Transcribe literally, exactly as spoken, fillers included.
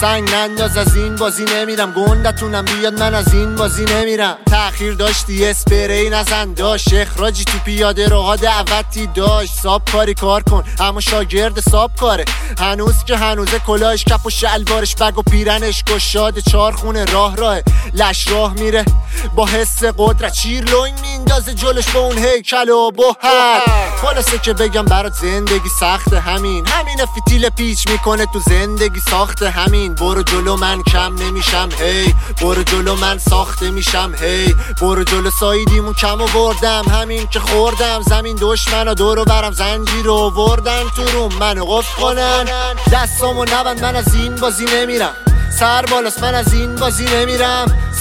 سنگ ننداز از این بازی نمیرم، گندتونم بیاد من از این بازی نمیرم. تأخیر داشتی اسپری نزن داشت، اخراجی تو پیاده روها دعوتی داشت. ساب کاری کار کن اما شاگرد ساب کاره، هنوز که هنوزه کلاهش کپ و شلوارش بگ و پیرنش گشاده، چار خونه راه راه لش راه میره با حس قدرت، چیر لنگ میندازه جلوش با اون هیکل و بهت. خلاصه که بگم برات زندگی سخته، همین همین فتیل پیچ میکنه تو زندگی ساخته همین. برو جلو من کم نمیشم هی، برو جلو من ساخته میشم هی، برو جلو سایدیمون کم و بردم، همین که خوردم زمین دشمنا دورو برم زنجیر رو وردن تو روم منو قفل کنن. دستامو نبند من از این بازی نمیرم، سر بالاست من از این بازی نمیرم.